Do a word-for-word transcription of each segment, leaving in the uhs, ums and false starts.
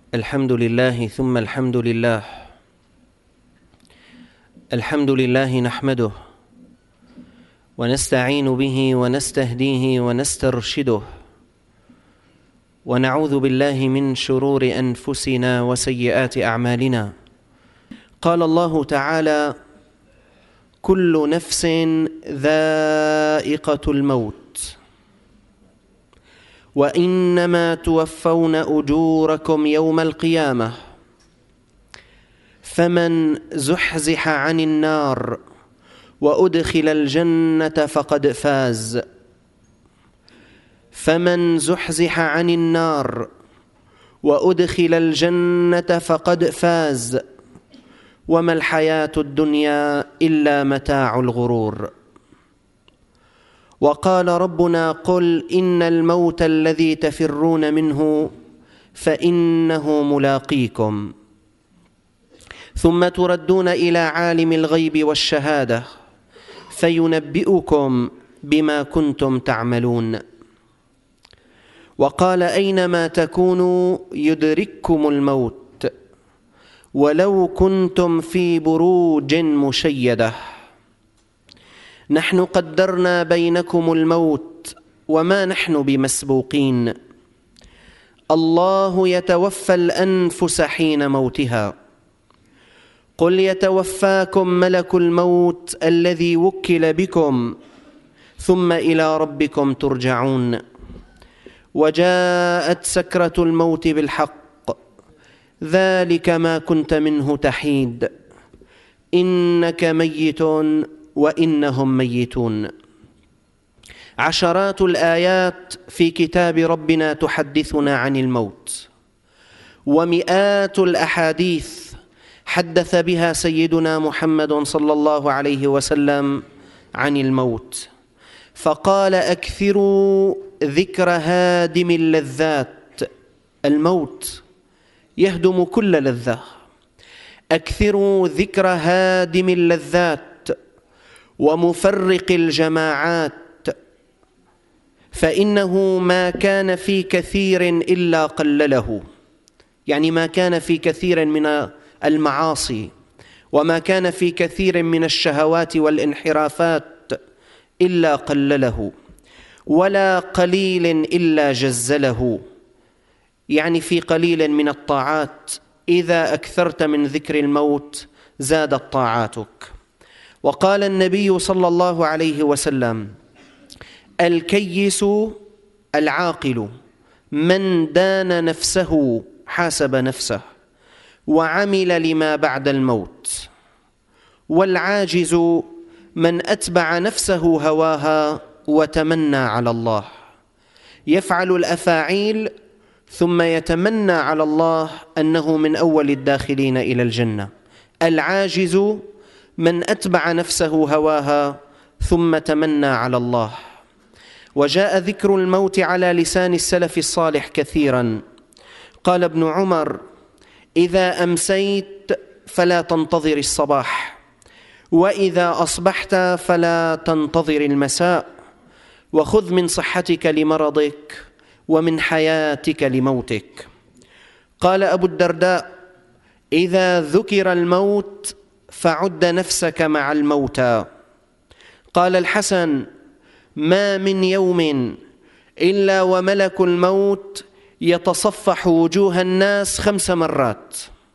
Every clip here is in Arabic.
الحمد لله ثم الحمد لله. الحمد لله نحمده ونستعين به ونستهديه ونسترشده، ونعوذ بالله من شرور أنفسنا وسيئات أعمالنا. قال الله تعالى: كل نفس ذائقة الموت وإنما توفون أجوركم يوم القيامة، فمن زحزح عن النار وأدخل الجنة فقد فاز فمن زحزح عن النار وأدخل الجنة فقد فاز وما الحياة الدنيا إلا متاع الغرور. وقال ربنا: قل إن الموت الذي تفرون منه فإنه ملاقيكم ثم تردون إلى عالم الغيب والشهادة فينبئكم بما كنتم تعملون. وقال: أينما تكونوا يدرككم الموت ولو كنتم في بروج مشيدة. نحن قدرنا بينكم الموت وما نحن بمسبوقين. الله يتوفى الأنفس حين موتها. قل يتوفاكم ملك الموت الذي وكل بكم ثم إلى ربكم ترجعون. وجاءت سكرة الموت بالحق، ذلك ما كنت منه تحيد، إنك ميت وإنهم ميتون. عشرات الآيات في كتاب ربنا تحدثنا عن الموت، ومئات الأحاديث حدث بها سيدنا محمد صلى الله عليه وسلم عن الموت، فقال: أكثروا ذكر هادم اللذات. الموت يهدم كل لذة. أكثروا ذكر هادم اللذات ومفرق الجماعات، فإنه ما كان في كثير إلا قلله. يعني ما كان في كثير من المعاصي وما كان في كثير من الشهوات والانحرافات إلا قلله، ولا قليل إلا جزله. يعني في قليل من الطاعات إذا أكثرت من ذكر الموت زادت طاعاتك. وقال النبي صلى الله عليه وسلم: الكيس العاقل من دان نفسه حاسب نفسه وعمل لما بعد الموت، والعاجز من أتبع نفسه هواها وتمنى على الله. يفعل الأفاعيل ثم يتمنى على الله أنه من أول الداخلين إلى الجنة. العاجز من أتبع نفسه هواها ثم تمنى على الله. وجاء ذكر الموت على لسان السلف الصالح كثيرا. قال ابن عمر: إذا أمسيت فلا تنتظر الصباح، وإذا أصبحت فلا تنتظر المساء، وخذ من صحتك لمرضك ومن حياتك لموتك. قال أبو الدرداء: إذا ذكر الموت فعد نفسك مع الموتى. قال الحسن: ما من يوم إلا وملك الموت يتصفح وجوه الناس خمس مرات،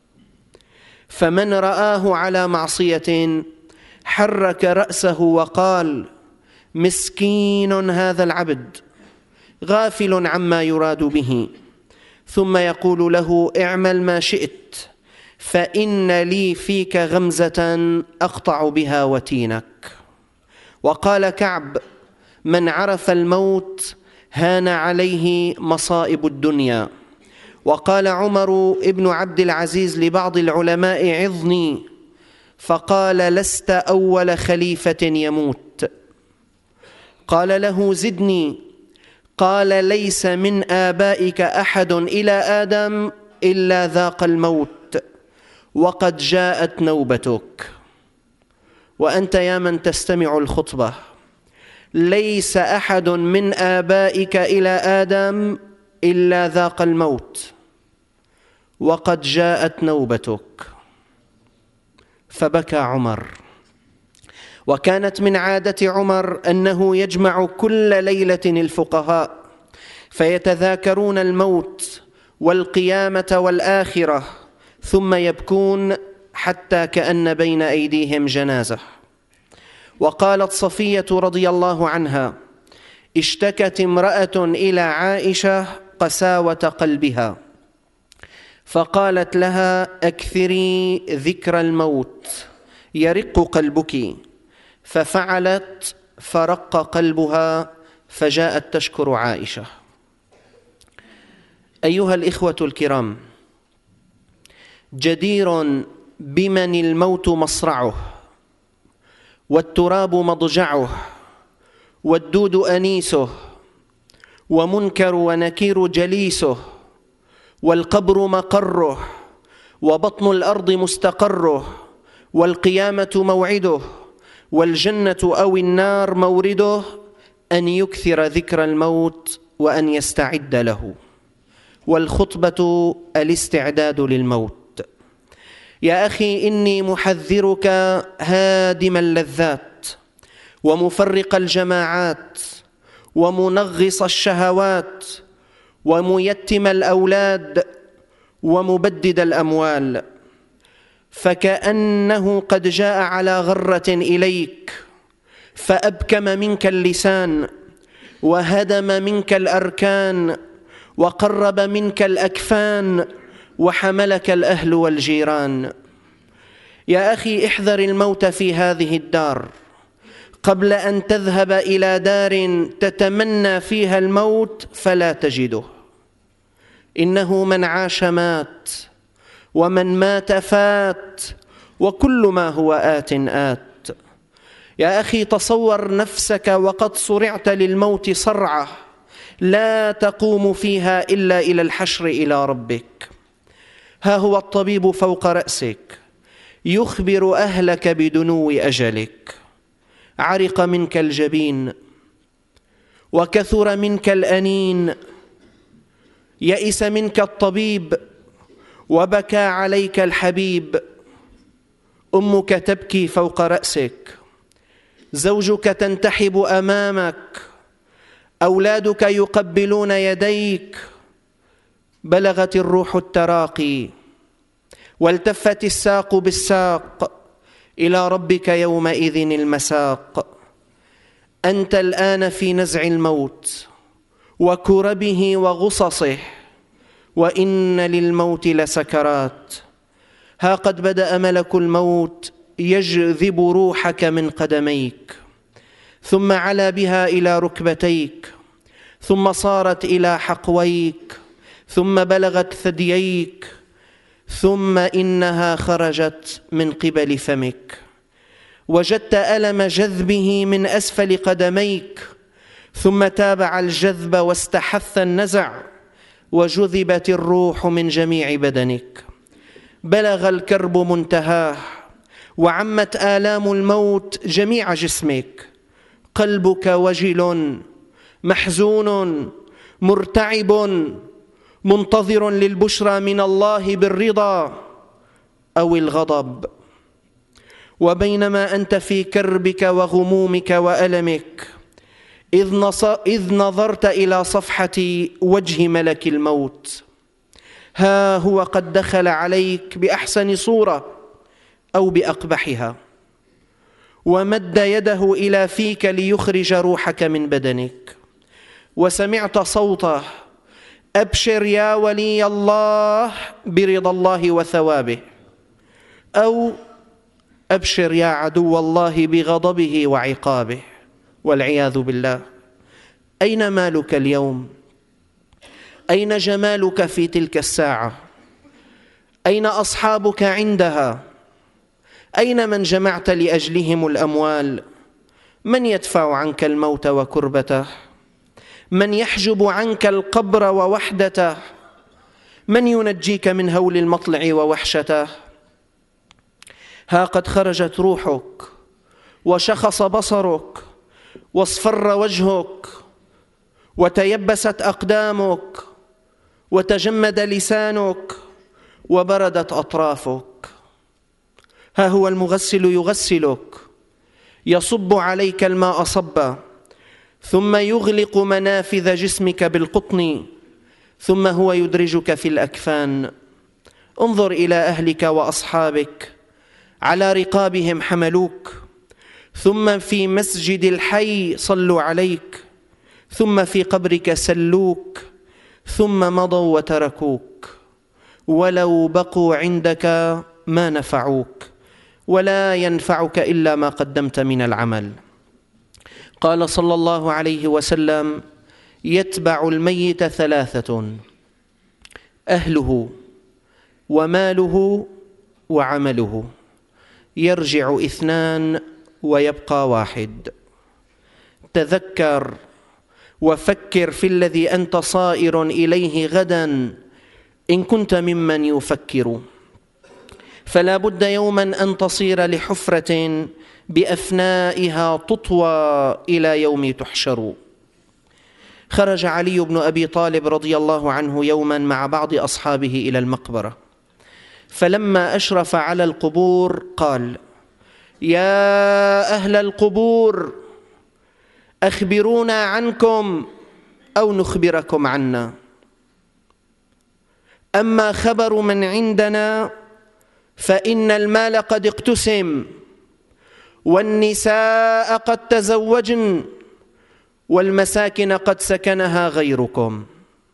فمن رآه على معصية حرك رأسه وقال: مسكين هذا العبد غافل عما يراد به، ثم يقول له: اعمل ما شئت فإن لي فيك غمزة أقطع بها وتينك. وقال كعب: من عرف الموت هان عليه مصائب الدنيا. وقال عمر ابن عبد العزيز لبعض العلماء: عظني، فقال: لست أول خليفة يموت. قال له: زدني، قال: ليس من آبائك أحد إلى آدم إلا ذاق الموت وقد جاءت نوبتك. وأنت يا من تستمع الخطبة، ليس أحد من آبائك إلى آدم إلا ذاق الموت، وقد جاءت نوبتك. فبكى عمر. وكانت من عادة عمر أنه يجمع كل ليلة الفقهاء فيتذاكرون الموت والقيامة والآخرة، ثم يبكون حتى كأن بين أيديهم جنازة. وقالت صفية رضي الله عنها: اشتكت امرأة إلى عائشة قساوة قلبها، فقالت لها: أكثري ذكر الموت يرق قلبك. ففعلت فرق قلبها، فجاءت تشكر عائشة. أيها الإخوة الكرام، جدير بمن الموت مصرعه، والتراب مضجعه، والدود أنيسه، ومنكر ونكير جليسه، والقبر مقره، وبطن الأرض مستقره، والقيامة موعده، والجنة أو النار مورده، أن يكثر ذكر الموت وأن يستعد له. والخطبة الاستعداد للموت. يا أخي، إني محذرك هادم اللذات، ومفرق الجماعات، ومنغص الشهوات، وميتم الأولاد، ومبدد الأموال، فكأنه قد جاء على غرة إليك فأبكم منك اللسان، وهدم منك الأركان، وقرب منك الأكفان، وحملك الأهل والجيران. يا أخي، احذر الموت في هذه الدار قبل أن تذهب إلى دار تتمنى فيها الموت فلا تجده. إنه من عاش مات، ومن مات فات، وكل ما هو آت آت. يا أخي، تصور نفسك وقد صرعت للموت صرعة لا تقوم فيها إلا إلى الحشر إلى ربك. ها هو الطبيب فوق رأسك يخبر أهلك بدنو أجلك. عرق منك الجبين، وكثر منك الأنين، يئس منك الطبيب، وبكى عليك الحبيب. أمك تبكي فوق رأسك، زوجك تنتحب أمامك، أولادك يقبلون يديك. بلغت الروح التراقي، والتفت الساق بالساق، إلى ربك يومئذ المساق. أنت الآن في نزع الموت وكربه وغصصه، وإن للموت لسكرات. ها قد بدأ ملك الموت يجذب روحك من قدميك، ثم علا بها إلى ركبتيك، ثم صارت إلى حقويك، ثم بلغت ثدييك، ثم إنها خرجت من قبل فمك. وجدت ألم جذبه من أسفل قدميك، ثم تابع الجذب واستحث النزع، وجذبت الروح من جميع بدنك. بلغ الكرب منتهاه، وعمت آلام الموت جميع جسمك. قلبك وجل محزون مرتعب، منتظر للبشرى من الله بالرضا أو الغضب. وبينما أنت في كربك وغمومك وألمك، إذ نظرت إلى صفحة وجه ملك الموت، ها هو قد دخل عليك بأحسن صورة أو بأقبحها، ومد يده إلى فيك ليخرج روحك من بدنك، وسمعت صوته: أبشر يا ولي الله برضا الله وثوابه، أو أبشر يا عدو الله بغضبه وعقابه، والعياذ بالله. أين مالك اليوم؟ أين جمالك في تلك الساعة؟ أين أصحابك عندها؟ أين من جمعت لأجلهم الأموال؟ من يدفع عنك الموت وكربته؟ من يحجب عنك القبر ووحدته؟ من ينجيك من هول المطلع ووحشته؟ ها قد خرجت روحك، وشخص بصرك، واصفر وجهك، وتيبست أقدامك، وتجمد لسانك، وبردت أطرافك. ها هو المغسل يغسلك، يصب عليك الماء صبا، ثم يغلق منافذ جسمك بالقطن، ثم هو يدرجك في الأكفان. انظر إلى أهلك وأصحابك، على رقابهم حملوك، ثم في مسجد الحي صلوا عليك، ثم في قبرك سلوك، ثم مضوا وتركوك، ولو بقوا عندك ما نفعوك، ولا ينفعك إلا ما قدمت من العمل. قال صلى الله عليه وسلم: يتبع الميت ثلاثة: أهله وماله وعمله، يرجع اثنان ويبقى واحد. تذكر وفكر في الذي أنت صائر إليه غدا إن كنت ممن يفكر، فلا بد يوما أن تصير لحفرة بأفنائها تطوى إلى يوم تحشر. خرج علي بن أبي طالب رضي الله عنه يوما مع بعض أصحابه إلى المقبرة، فلما أشرف على القبور قال: يا أهل القبور، أخبرونا عنكم أو نخبركم عنا. أما خبر من عندنا فإن المال قد اقتسم، والنساء قد تزوجن، والمساكن قد سكنها غيركم.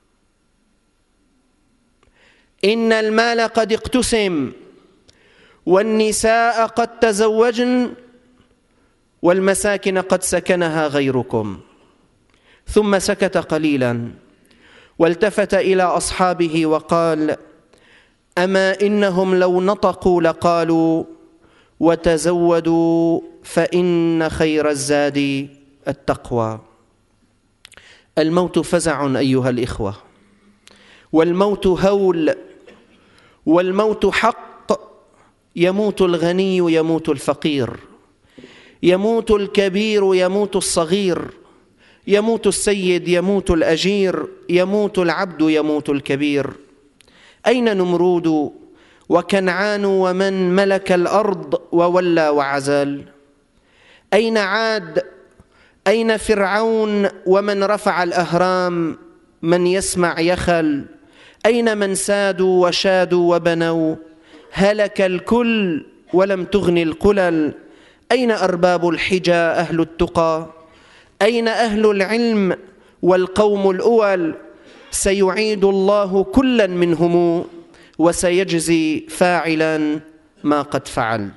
إن المال قد اقتسم، والنساء قد تزوجن، والمساكن قد سكنها غيركم. ثم سكت قليلا والتفت إلى أصحابه وقال: أما إنهم لو نطقوا لقالوا: وتزودوا فإن خير الزاد التقوى. الموت فزع أيها الإخوة، والموت هول، والموت حق. يموت الغني يموت الفقير، يموت الكبير يموت الصغير، يموت السيد يموت الأجير، يموت العبد يموت الكبير. أين نمرود وكنعان ومن ملك الأرض وولى وعزل؟ أين عاد؟ أين فرعون ومن رفع الأهرام؟ من يسمع يخل؟ أين من سادوا وشادوا وبنوا؟ هلك الكل ولم تغن القلل. أين أرباب الحجى أهل التقى؟ أين أهل العلم والقوم الأول؟ سيعيد الله كلا منهم وسيجزي فاعلا ما قد فعل.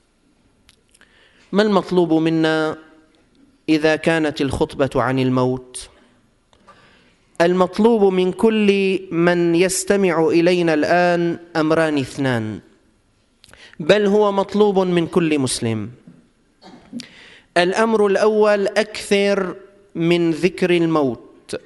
ما المطلوب منا إذا كانت الخطبة عن الموت؟ المطلوب من كل من يستمع إلينا الآن أمران اثنان، بل هو مطلوب من كل مسلم. الأمر الأول: أكثر من ذكر الموت،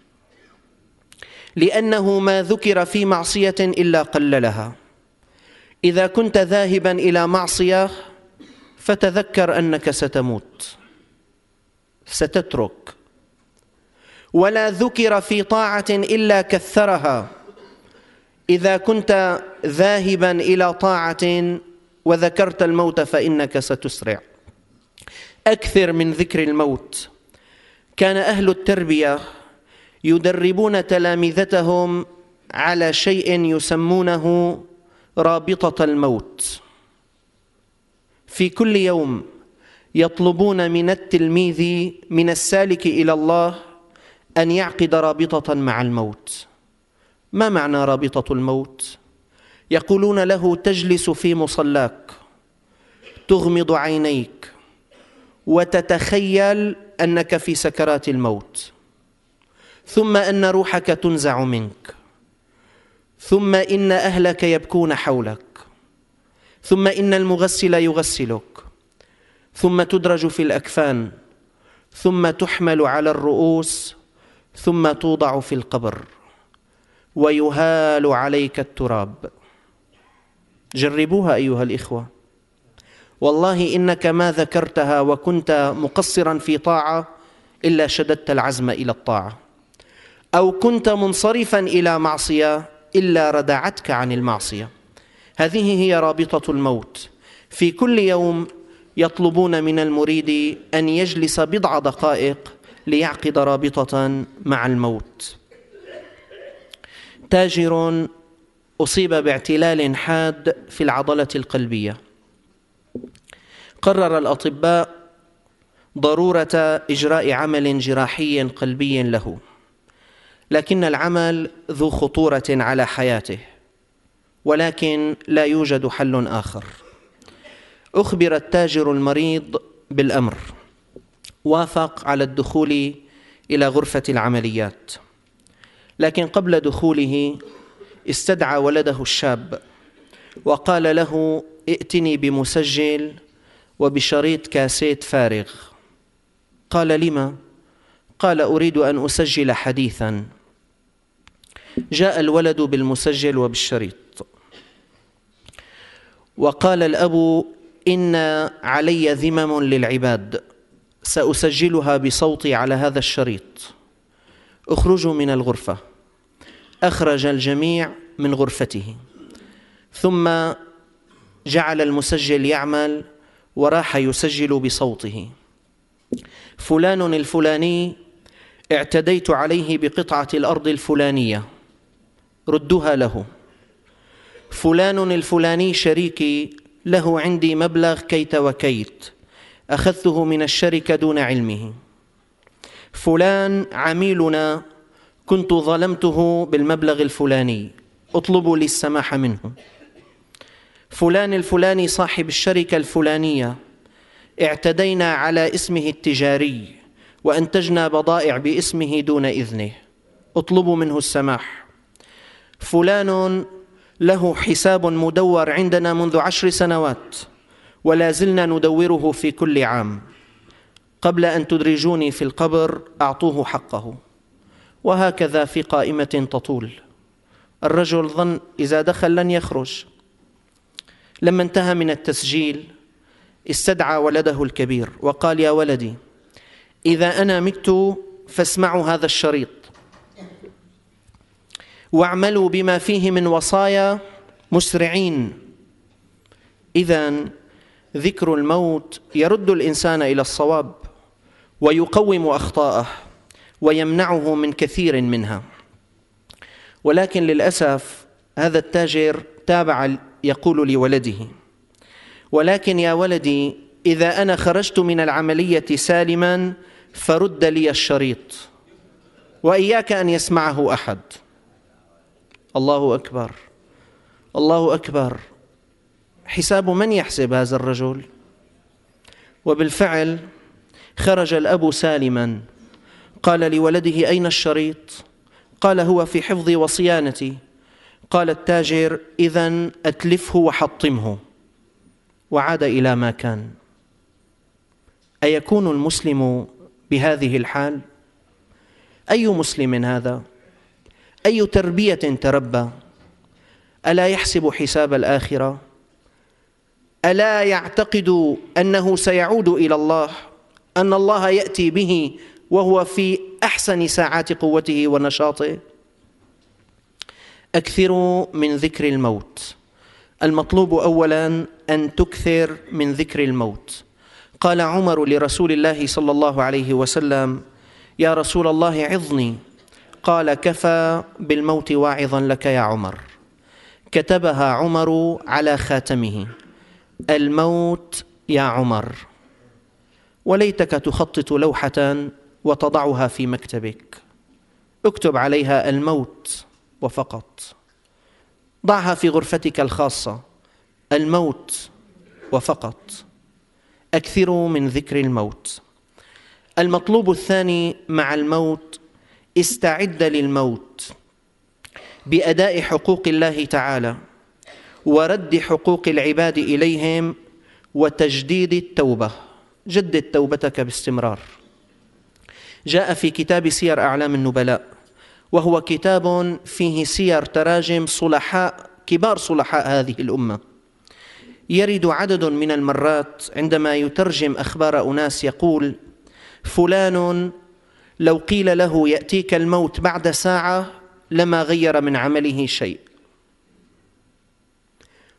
لأنه ما ذكر في معصية إلا قللها. إذا كنت ذاهبا إلى معصية فتذكر أنك ستموت، ستترك. ولا ذكر في طاعة إلا كثرها. إذا كنت ذاهبا إلى طاعة وذكرت الموت فإنك ستسرع. أكثر من ذكر الموت. كان أهل التربية يدربون تلامذتهم على شيء يسمونه رابطة الموت. في كل يوم يطلبون من التلميذ من السالك إلى الله أن يعقد رابطة مع الموت. ما معنى رابطة الموت؟ يقولون له: تجلس في مصلاك، تغمض عينيك، وتتخيل أنك في سكرات الموت، ثم أن روحك تنزع منك، ثم إن أهلك يبكون حولك، ثم إن المغسل يغسلك، ثم تدرج في الأكفان، ثم تحمل على الرؤوس، ثم توضع في القبر، ويهال عليك التراب. جربوها أيها الإخوة، والله إنك ما ذكرتها وكنت مقصرا في طاعة إلا شددت العزم إلى الطاعة، أو كنت منصرفا إلى معصية إلا ردعتك عن المعصية. هذه هي رابطة الموت. في كل يوم يطلبون من المريد أن يجلس بضع دقائق ليعقد رابطة مع الموت. تاجر أصيب باعتلال حاد في العضلة القلبية. قرر الأطباء ضرورة إجراء عمل جراحي قلبي له، لكن العمل ذو خطورة على حياته، ولكن لا يوجد حل آخر. أخبر التاجر المريض بالأمر، وافق على الدخول إلى غرفة العمليات، لكن قبل دخوله استدعى ولده الشاب وقال له: ائتني بمسجل وبشريط كاسيت فارغ. قال: لما؟ قال: أريد أن أسجل حديثا. جاء الولد بالمسجل وبالشريط، وقال الأب: إن علي ذمم للعباد، سأسجلها بصوتي على هذا الشريط، اخرجوا من الغرفة. أخرج الجميع من غرفته، ثم جعل المسجل يعمل وراح يسجل بصوته: فلان الفلاني اعتديت عليه بقطعة الأرض الفلانية، ردها له. فلان الفلاني شريكي، له عندي مبلغ كيت وكيت، أخذته من الشركة دون علمه. فلان عميلنا كنت ظلمته بالمبلغ الفلاني، اطلبوا لي السماح منه. فلان الفلاني صاحب الشركة الفلانية اعتدينا على اسمه التجاري وأنتجنا بضائع باسمه دون إذنه، اطلبوا منه السماح. فلان له حساب مدور عندنا منذ عشر سنوات ولا زلنا ندوره في كل عام، قبل أن تدرجوني في القبر أعطوه حقه. وهكذا في قائمة تطول. الرجل ظن إذا دخل لن يخرج. لما انتهى من التسجيل استدعى ولده الكبير وقال: يا ولدي، إذا أنا مت فاسمعوا هذا الشريط واعملوا بما فيه من وصايا مسرعين. إذن ذكر الموت يرد الإنسان إلى الصواب ويقوم أخطاءه ويمنعه من كثير منها. ولكن للأسف هذا التاجر تابع يقول لولده: ولكن يا ولدي، إذا أنا خرجت من العملية سالما فرد لي الشريط، وإياك أن يسمعه أحد. الله أكبر، الله أكبر. حساب من يحسب هذا الرجل؟ وبالفعل خرج الأب سالما. قال لولده: أين الشريط؟ قال: هو في حفظي وصيانتي. قال التاجر: إذن أتلفه وحطمه. وعاد إلى ما كان. أيكون المسلم بهذه الحال؟ أي مسلم هذا؟ أي تربية تربى؟ ألا يحسب حساب الآخرة؟ ألا يعتقد أنه سيعود إلى الله، أن الله يأتي به وهو في أحسن ساعات قوته ونشاطه؟ أكثروا من ذكر الموت. المطلوب أولاً أن تكثر من ذكر الموت. قال عمر لرسول الله صلى الله عليه وسلم: يا رسول الله عظني. قال: كفى بالموت واعظا لك يا عمر. كتبها عمر على خاتمه: الموت يا عمر. وليتك تخطط لوحة وتضعها في مكتبك، اكتب عليها الموت وفقط. ضعها في غرفتك الخاصة، الموت وفقط. أكثروا من ذكر الموت. المطلوب الثاني مع الموت: استعد للموت بأداء حقوق الله تعالى ورد حقوق العباد إليهم وتجديد التوبة. جدد توبتك باستمرار. جاء في كتاب سير أعلام النبلاء، وهو كتاب فيه سير تراجم صلحاء كبار صلحاء هذه الأمة. يرد عدد من المرات عندما يترجم أخبار أناس يقول: فلان لو قيل له يأتيك الموت بعد ساعة لما غير من عمله شيء،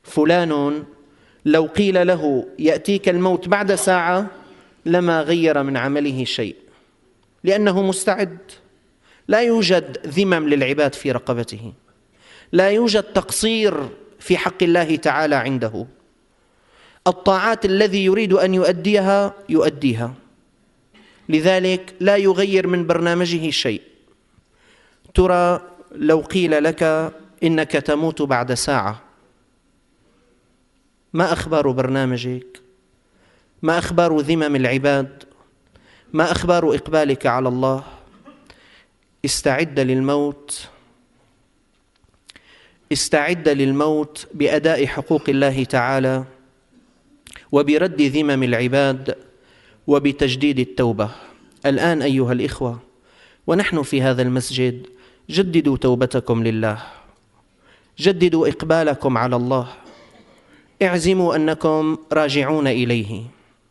فلان لو قيل له يأتيك الموت بعد ساعة لما غير من عمله شيء، لأنه مستعد. لا يوجد ذمم للعباد في رقبته، لا يوجد تقصير في حق الله تعالى عنده. الطاعات الذي يريد أن يؤديها يؤديها، لذلك لا يغير من برنامجه شيء. ترى لو قيل لك إنك تموت بعد ساعة، ما أخبار برنامجك؟ ما أخبار ذمم العباد؟ ما أخبار إقبالك على الله؟ استعد للموت، استعد للموت بأداء حقوق الله تعالى، وبرد ذمم العباد، وبتجديد التوبة. الآن أيها الإخوة ونحن في هذا المسجد، جددوا توبتكم لله، جددوا إقبالكم على الله، اعزموا أنكم راجعون إليه،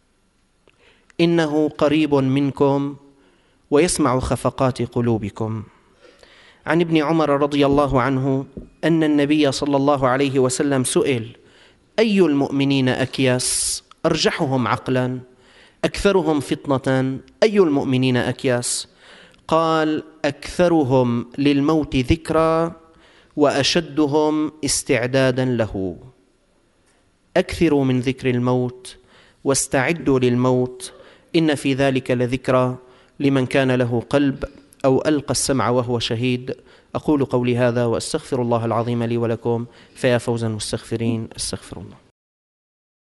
إنه قريب منكم ويسمع خفقات قلوبكم. عن ابن عمر رضي الله عنه أن النبي صلى الله عليه وسلم سئل: أي المؤمنين أكياس؟ أرجحهم عقلا، أكثرهم فطنة، أي المؤمنين أكياس؟ قال: أكثرهم للموت ذكرى وأشدهم استعدادا له. أكثروا من ذكر الموت واستعدوا للموت، إن في ذلك لذكرى لمن كان له قلب أو ألقى السمع وهو شهيد. أقول قولي هذا وأستغفر الله العظيم لي ولكم، فيا فوز المستغفرين. استغفر الله.